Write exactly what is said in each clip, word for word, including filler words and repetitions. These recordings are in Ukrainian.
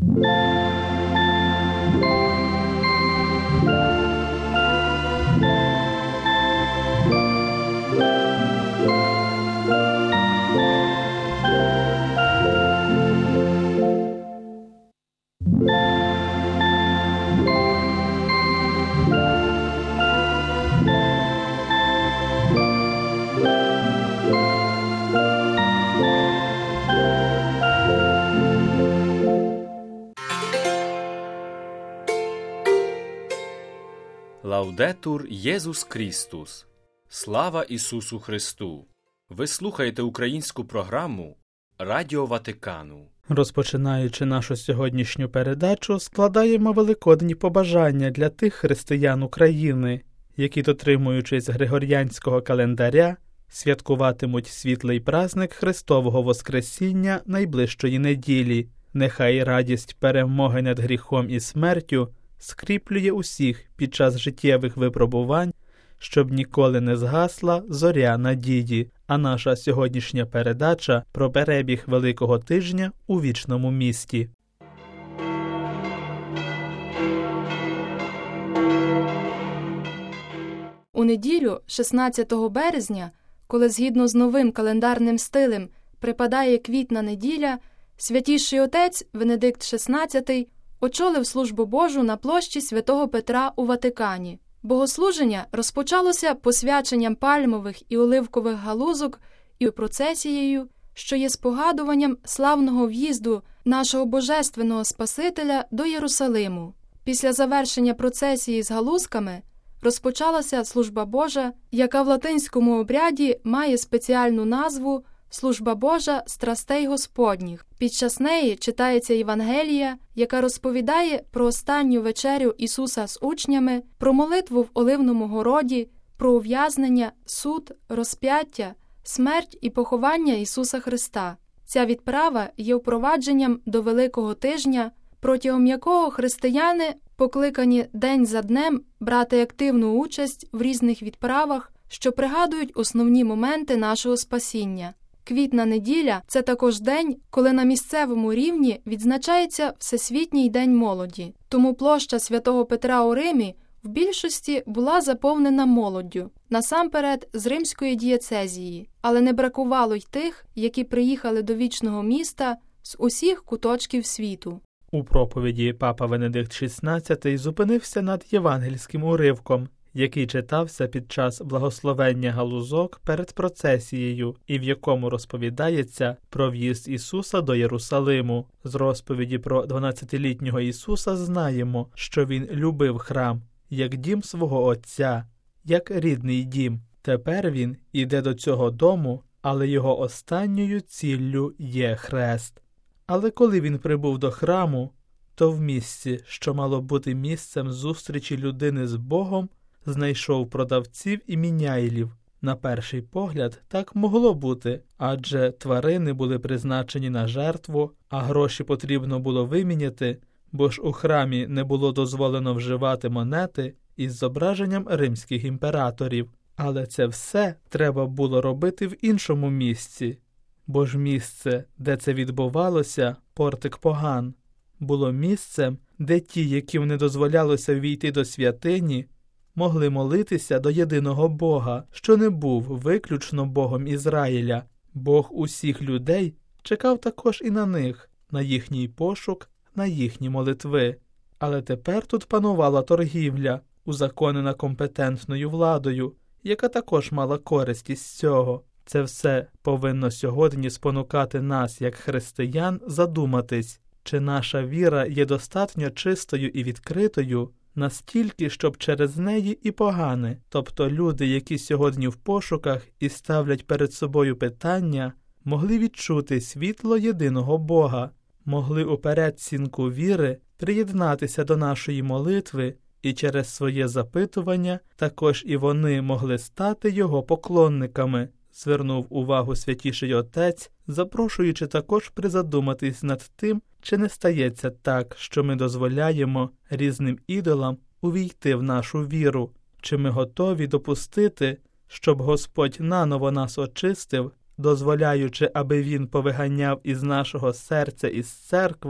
Лаудетур Єсус Крістус! Слава Ісусу Христу! Ви слухаєте українську програму Радіо Ватикану. Розпочинаючи нашу сьогоднішню передачу, складаємо великодні побажання для тих християн України, які, дотримуючись григоріанського календаря, святкуватимуть світлий праздник Христового Воскресіння найближчої неділі. Нехай радість перемоги над гріхом і смертю скріплює усіх під час життєвих випробувань, щоб ніколи не згасла зоря надії. А наша сьогоднішня передача про перебіг Великого тижня у вічному місті. У неділю, шістнадцятого березня, коли згідно з новим календарним стилем припадає квітна неділя, Святіший Отець Венедикт шістнадцятий очолив службу Божу на площі Святого Петра у Ватикані. Богослуження розпочалося посвяченням пальмових і оливкових галузок і процесією, що є спогадуванням славного в'їзду нашого Божественного Спасителя до Єрусалиму. Після завершення процесії з галузками розпочалася служба Божа, яка в латинському обряді має спеціальну назву «Служба Божа страстей Господніх». Під час неї читається Євангелія, яка розповідає про останню вечерю Ісуса з учнями, про молитву в Оливному городі, про ув'язнення, суд, розп'яття, смерть і поховання Ісуса Христа. Ця відправа є впровадженням до Великого тижня, протягом якого християни покликані день за днем брати активну участь в різних відправах, що пригадують основні моменти нашого спасіння. Квітна неділя – це також день, коли на місцевому рівні відзначається Всесвітній день молоді. Тому площа Святого Петра у Римі в більшості була заповнена молоддю, насамперед з римської дієцезії, але не бракувало й тих, які приїхали до вічного міста з усіх куточків світу. У проповіді папа Венедикт шістнадцятий зупинився над євангельським уривком, який читався під час благословення галузок перед процесією, і в якому розповідається про в'їзд Ісуса до Єрусалиму. З розповіді про дванадцятилітнього Ісуса знаємо, що Він любив храм, як дім свого Отця, як рідний дім. Тепер Він іде до цього дому, але його останньою ціллю є хрест. Але коли Він прибув до храму, то в місці, що мало бути місцем зустрічі людини з Богом, знайшов продавців і міняйлів. На перший погляд так могло бути, адже тварини були призначені на жертву, а гроші потрібно було виміняти, бо ж у храмі не було дозволено вживати монети із зображенням римських імператорів. Але це все треба було робити в іншому місці, бо ж місце, де це відбувалося, портик Поган, було місцем, де ті, яким не дозволялося війти до святині, могли молитися до єдиного Бога, що не був виключно Богом Ізраїля. Бог усіх людей чекав також і на них, на їхній пошук, на їхні молитви. Але тепер тут панувала торгівля, узаконена компетентною владою, яка також мала користь із цього. Це все повинно сьогодні спонукати нас, як християн, задуматись, чи наша віра є достатньо чистою і відкритою, настільки, щоб через неї і погане, тобто люди, які сьогодні в пошуках і ставлять перед собою питання, могли відчути світло єдиного Бога, могли у передсінку віри приєднатися до нашої молитви, і через своє запитування також і вони могли стати його поклонниками, звернув увагу Святіший Отець, запрошуючи також призадуматись над тим, чи не стається так, що ми дозволяємо різним ідолам увійти в нашу віру, чи ми готові допустити, щоб Господь наново нас очистив, дозволяючи, аби Він повиганяв із нашого серця, із церкви,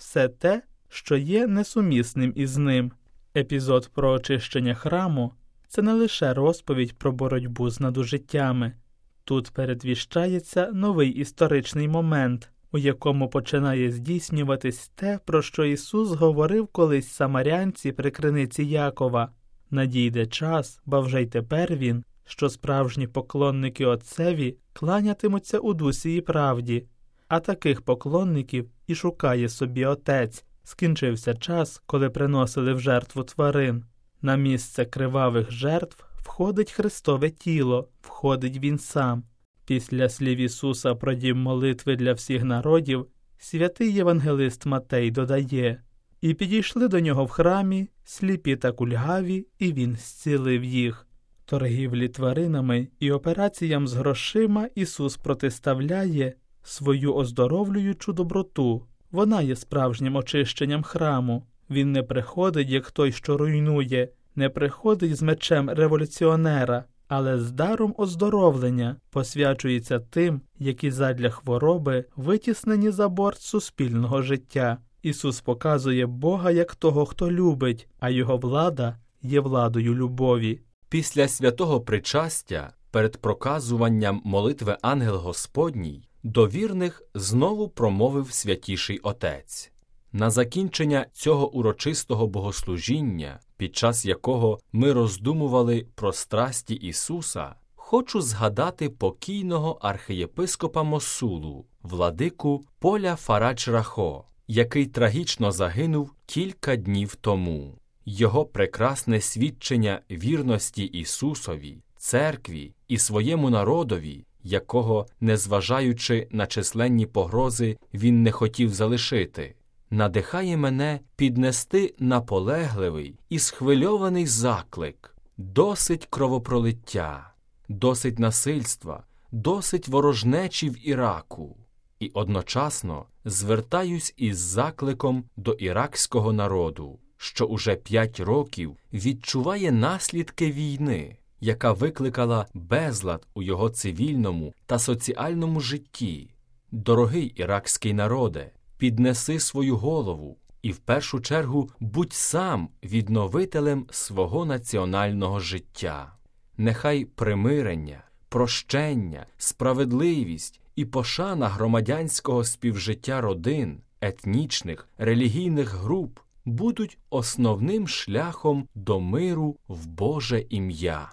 все те, що є несумісним із ним. Епізод про очищення храму – це не лише розповідь про боротьбу з надужиттями. Тут передвіщається новий історичний момент, у якому починає здійснюватись те, про що Ісус говорив колись самарянці при криниці Якова. Надійде час, ба вже й тепер він, що справжні поклонники Отцеві кланятимуться у дусі і правді, а таких поклонників і шукає собі Отець. Скінчився час, коли приносили в жертву тварин. На місце кривавих жертв входить Христове тіло, входить Він сам. Після слів Ісуса про дім молитви для всіх народів, святий євангелист Матей додає: «І підійшли до нього в храмі сліпі та кульгаві, і він зцілив їх». Торгівлі тваринами і операціям з грошима Ісус протиставляє свою оздоровлюючу доброту. Вона є справжнім очищенням храму. Він не приходить, як той, що руйнує, не приходить з мечем революціонера, але з даром оздоровлення посвячується тим, які задля хвороби витіснені за борт суспільного життя. Ісус показує Бога як того, хто любить, а Його влада є владою любові. Після святого причастя, перед проказуванням молитви Ангел Господній, до вірних знову промовив Святіший Отець. На закінчення цього урочистого богослужіння, під час якого ми роздумували про страсті Ісуса, хочу згадати покійного архієпископа Мосулу, владику Поля Фарадж-Рахо, який трагічно загинув кілька днів тому. Його прекрасне свідчення вірності Ісусові, церкві і своєму народові, якого, незважаючи на численні погрози, він не хотів залишити, надихає мене піднести наполегливий і схвильований заклик: досить кровопролиття, досить насильства, досить ворожнечі в Іраку. І одночасно звертаюсь із закликом до іракського народу, що уже п'ять років відчуває наслідки війни, яка викликала безлад у його цивільному та соціальному житті. Дорогий іракський народе, піднеси свою голову і в першу чергу будь сам відновителем свого національного життя. Нехай примирення, прощення, справедливість і пошана громадянського співжиття родин, етнічних, релігійних груп будуть основним шляхом до миру в Боже ім'я.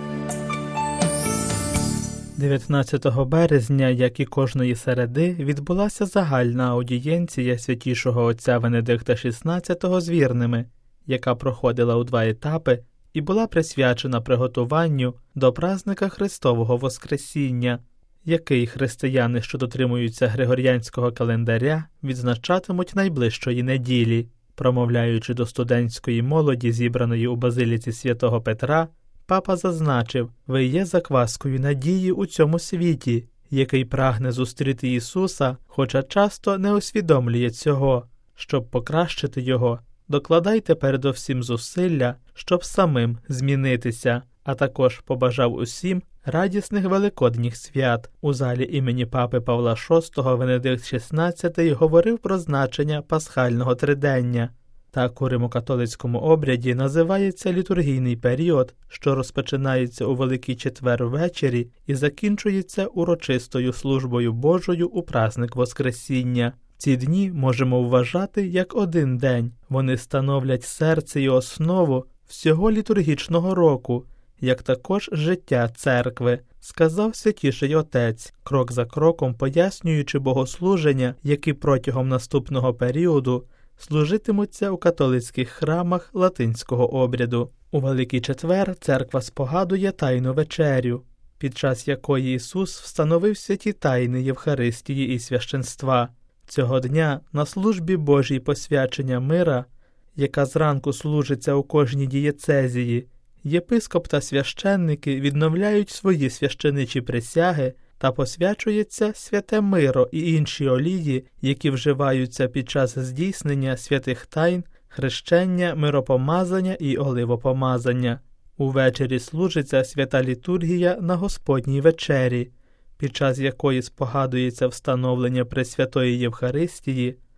дев'ятнадцятого березня, як і кожної середи, відбулася загальна аудієнція святішого отця Венедикта шістнадцятого з вірними, яка проходила у два етапи і була присвячена приготуванню до празника Христового Воскресіння, який християни, що дотримуються григоріанського календаря, відзначатимуть найближчої неділі. Промовляючи до студентської молоді, зібраної у базиліці святого Петра, папа зазначив: «Ви є закваскою надії у цьому світі, який прагне зустріти Ісуса, хоча часто не усвідомлює цього. Щоб покращити Його, докладайте передовсім зусилля, щоб самим змінитися». А також побажав усім радісних великодніх свят. У залі імені папи Павла шостого Венедикт шістнадцятий говорив про значення пасхального тридення. Так у римокатолицькому обряді називається літургійний період, що розпочинається у Великий Четвер ввечері і закінчується урочистою службою Божою у праздник Воскресіння. Ці дні можемо вважати як один день. Вони становлять серце і основу всього літургічного року, як також життя церкви, сказав Святіший Отець, крок за кроком пояснюючи богослуження, які протягом наступного періоду служитимуться у католицьких храмах латинського обряду. У Великий Четвер церква спогадує Тайну вечерю, під час якої Ісус встановив святі тайни Євхаристії і священства. Цього дня на службі Божій посвячення мира, яка зранку служиться у кожній дієцезії, єпископ та священники відновляють свої священичі присяги та посвячується святе миро і інші олії, які вживаються під час здійснення святих тайн, хрещення, миропомазання і оливопомазання. Увечері служиться свята літургія на Господній вечері, під час якої спогадується встановлення Пресвятої Євхаристії,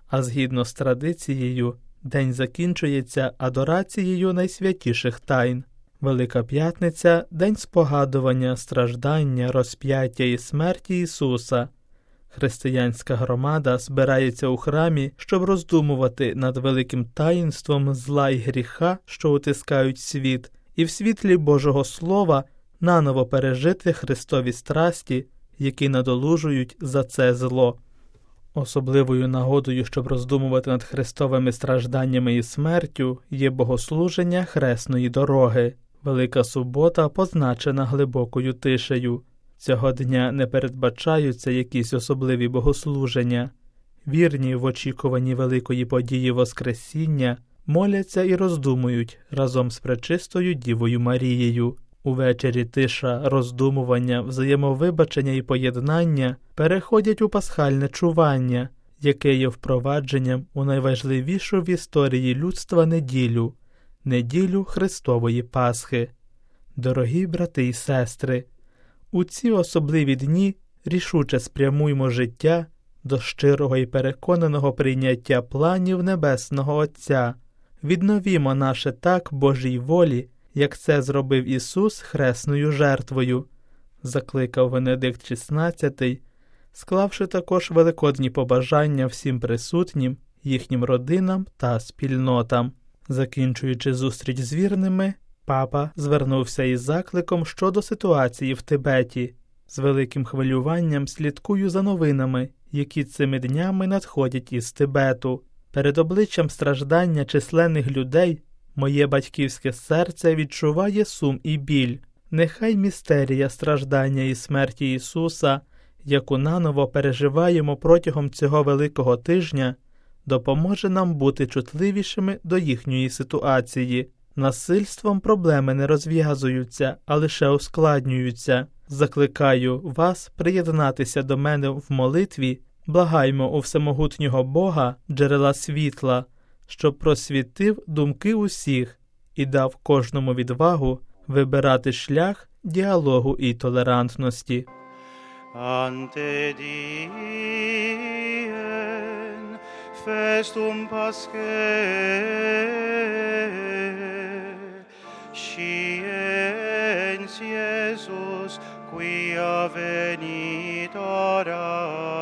а згідно з традицією, день закінчується адорацією найсвятіших тайн. Велика П'ятниця – день спогадування, страждання, розп'яття і смерті Ісуса. Християнська громада збирається у храмі, щоб роздумувати над великим таїнством зла й гріха, що утискають світ, і в світлі Божого Слова наново пережити Христові страсті, які надолужують за це зло. Особливою нагодою, щоб роздумувати над Христовими стражданнями і смертю, є богослуження Хресної дороги. Велика субота позначена глибокою тишею. Цього дня не передбачаються якісь особливі богослуження. Вірні в очікуванні великої події Воскресіння моляться і роздумують разом з Пречистою Дівою Марією. Увечері тиша, роздумування, взаємовибачення і поєднання переходять у пасхальне чування, яке є впровадженням у найважливішу в історії людства неділю – неділю Христової Пасхи. Дорогі брати і сестри, у ці особливі дні рішуче спрямуймо життя до щирого і переконаного прийняття планів Небесного Отця. Відновімо наше так Божій волі, як це зробив Ісус хресною жертвою, закликав Венедикт шістнадцятий, склавши також великодні побажання всім присутнім, їхнім родинам та спільнотам. Закінчуючи зустріч з вірними, папа звернувся із закликом щодо ситуації в Тибеті. З великим хвилюванням слідкую за новинами, які цими днями надходять із Тибету. Перед обличчям страждання численних людей моє батьківське серце відчуває сум і біль. Нехай містерія страждання і смерті Ісуса, яку наново переживаємо протягом цього великого тижня, допоможе нам бути чутливішими до їхньої ситуації. Насильством проблеми не розв'язуються, а лише ускладнюються. Закликаю вас приєднатися до мене в молитві, благаймо у всемогутнього Бога, джерела світла, щоб просвітив думки усіх і дав кожному відвагу вибирати шлях діалогу і толерантності. Ante diem festum Paschae sciens Iesus quia venit ora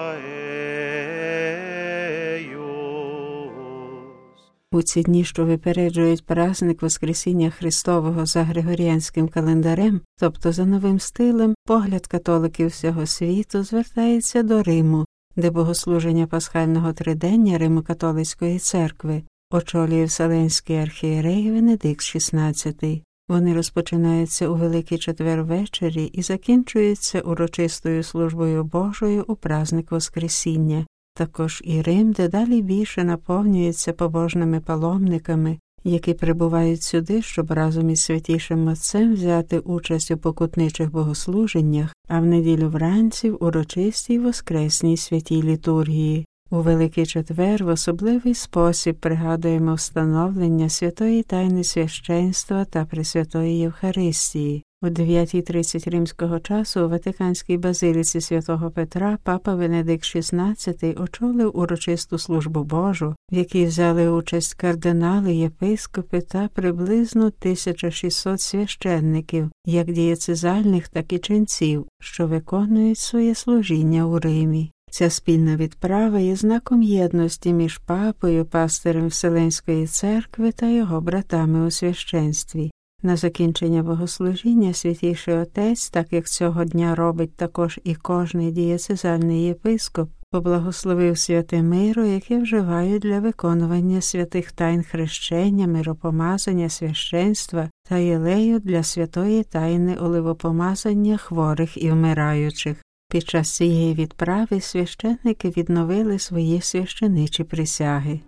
eius. У ці дні, що випереджують праздник Воскресіння Христового за Григоріанським календарем, тобто за новим стилем, погляд католиків всього світу звертається до Риму, де богослуження пасхального тридення Римо-католицької церкви очолює Вселенський архієрей Венедикт шістнадцятий. Вони розпочинаються у Великий четвер ввечері і закінчуються урочистою службою Божою у праздник Воскресіння. Також і Рим дедалі більше наповнюється побожними паломниками, які прибувають сюди, щоб разом із Святішим Отцем взяти участь у покутничих богослуженнях, а в неділю вранці в урочистій воскресній святій літургії. У Великий четвер в особливий спосіб пригадуємо встановлення святої тайни священства та Пресвятої Євхаристії. У дев'ятій тридцять римського часу у Ватиканській базиліці святого Петра папа Венедикт шістнадцятий очолив урочисту службу Божу, в якій взяли участь кардинали, єпископи та приблизно тисяча шістсот священників, як дієцезальних, так і ченців, що виконують своє служіння у Римі. Ця спільна відправа є знаком єдності між папою, пастирем Вселенської церкви та його братами у священстві. На закінчення богослужіння Святіший Отець, так як цього дня робить також і кожний дієцезальний єпископ, поблагословив святе миро, яке вживають для виконування святих тайн хрещення, миропомазання, священства та єлею для святої тайни оливопомазання хворих і вмираючих. Під час цієї відправи священники відновили свої священичі присяги.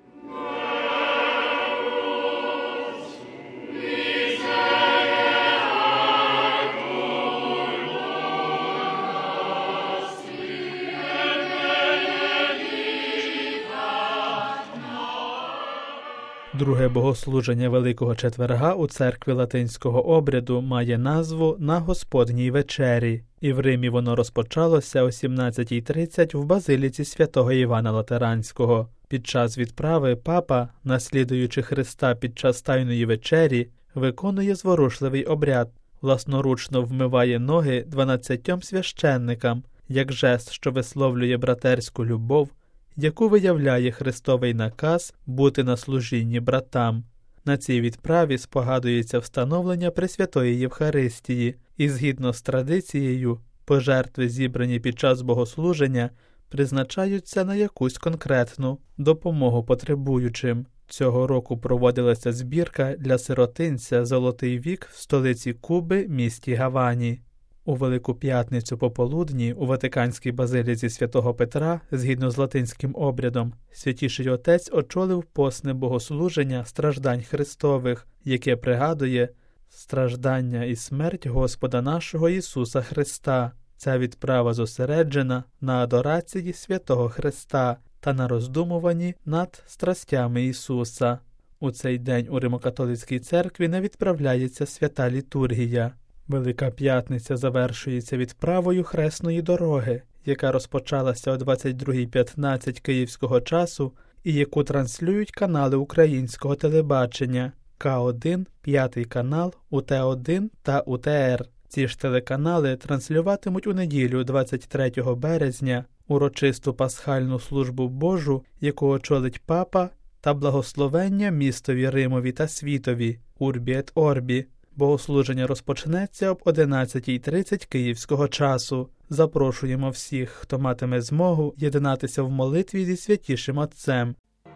Друге богослуження Великого четверга у церкві латинського обряду має назву «На Господній вечері». і в Римі воно розпочалося о сімнадцятій тридцять в базиліці святого Івана Латеранського. Під час відправи папа, наслідуючи Христа під час Тайної вечері, виконує зворушливий обряд, власноручно вмиває ноги дванадцятьом священникам, як жест, що висловлює братерську любов, яку виявляє Христовий наказ бути на служінні братам. На цій відправі спогадується встановлення Пресвятої Євхаристії, і згідно з традицією, пожертви, зібрані під час богослуження, призначаються на якусь конкретну допомогу потребуючим. Цього року проводилася збірка для сиротинця «Золотий вік» в столиці Куби, місті Гавані. У Велику П'ятницю пополудні у Ватиканській базиліці святого Петра, згідно з латинським обрядом, Святіший Отець очолив посне богослуження страждань Христових, яке пригадує страждання і смерть Господа нашого Ісуса Христа. Ця відправа зосереджена на адорації святого Христа та на роздумуванні над страстями Ісуса. У цей день у Римо-католицькій церкві не відправляється свята літургія. Велика П'ятниця завершується відправою хресної дороги, яка розпочалася о двадцять другій п'ятнадцять київського часу і яку транслюють канали українського телебачення К один, п'ятий канал, У Т один та У Т Р. Ці ж телеканали транслюватимуть у неділю двадцять третього березня урочисту пасхальну службу Божу, яку очолить папа, та благословення містові Римові та світові Урбі ет Орбі. Богослуження розпочнеться об одинадцятій тридцять київського часу. Запрошуємо всіх, хто матиме змогу, єднатися в молитві зі Святішим Отцем.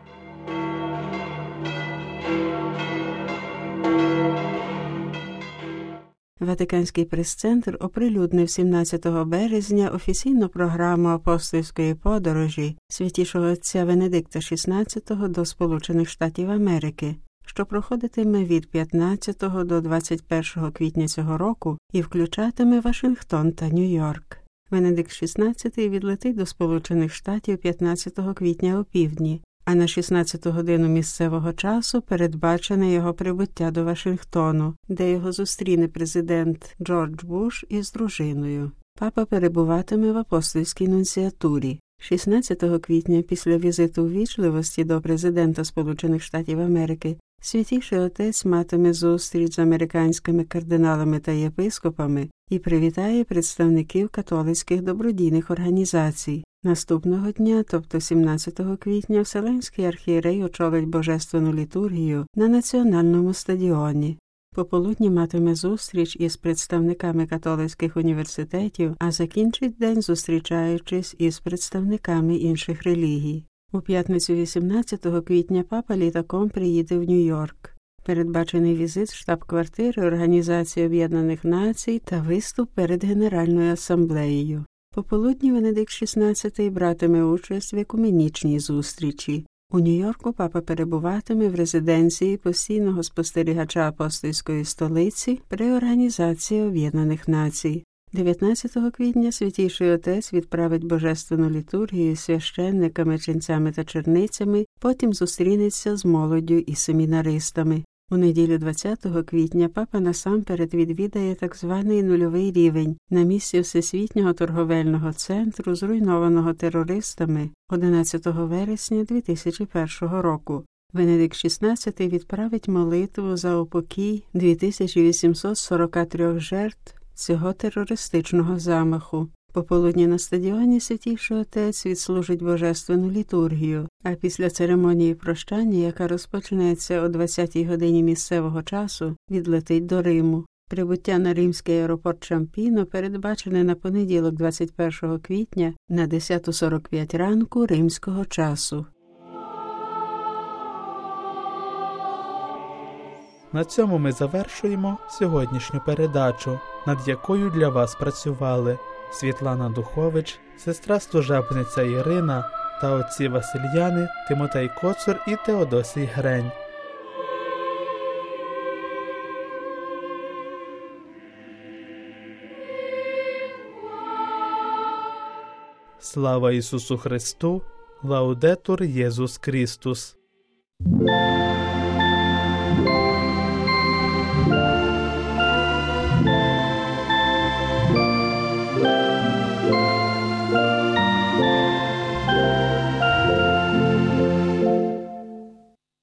Ватиканський прес-центр оприлюднив сімнадцятого березня офіційну програму апостольської подорожі Святішого Отця Венедикта шістнадцятого до Сполучених Штатів Америки, що проходитиме від п'ятнадцятого до двадцять першого квітня цього року і включатиме Вашингтон та Нью-Йорк. Венедикт шістнадцятий відлетить до Сполучених Штатів п'ятнадцятого квітня опівдні, а на шістнадцяту годину місцевого часу передбачене його прибуття до Вашингтону, де його зустріне президент Джордж Буш із дружиною. Папа перебуватиме в апостольській нунціатурі. шістнадцятого квітня після візиту ввічливості до президента Сполучених Штатів Америки Святіший Отець матиме зустріч з американськими кардиналами та єпископами і привітає представників католицьких добродійних організацій. Наступного дня, тобто сімнадцятого квітня, Вселенський архієрей очолить божественну літургію на Національному стадіоні. Пополудні матиме зустріч із представниками католицьких університетів, а закінчить день, зустрічаючись із представниками інших релігій. У п'ятницю вісімнадцятого квітня папа літаком приїде в Нью-Йорк. Передбачений візит штаб-квартири Організації Об'єднаних Націй та виступ перед Генеральною асамблеєю. Пополудні Венедикт шістнадцятий братиме участь в екуменічній зустрічі. У Нью-Йорку папа перебуватиме в резиденції постійного спостерігача апостольської столиці при Організації Об'єднаних Націй. дев'ятнадцятого квітня Святіший Отець відправить божественну літургію священниками, ченцями та черницями, потім зустрінеться з молоддю і семінаристами. У неділю двадцятого квітня папа насамперед відвідає так званий нульовий рівень на місці Всесвітнього торговельного центру, зруйнованого терористами одинадцятого вересня дві тисячі першого року. Венедикт шістнадцятий відправить молитву за упокій дві тисячі вісімсот сорок три жертв цього терористичного замаху. Пополудні на стадіоні Святіший Отець відслужить божественну літургію, а після церемонії прощання, яка розпочнеться о двадцятій годині місцевого часу, відлетить до Риму. Прибуття на римський аеропорт Чампіно передбачене на понеділок двадцять першого квітня на десята сорок п'ять ранку римського часу. На цьому ми завершуємо сьогоднішню передачу, над якою для вас працювали Світлана Духович, сестра служебниця Ірина та отці Васильяни, Тимотей Коцур і Теодосій Грень. Слава Ісусу Христу! Лаудетур Єсус Христос!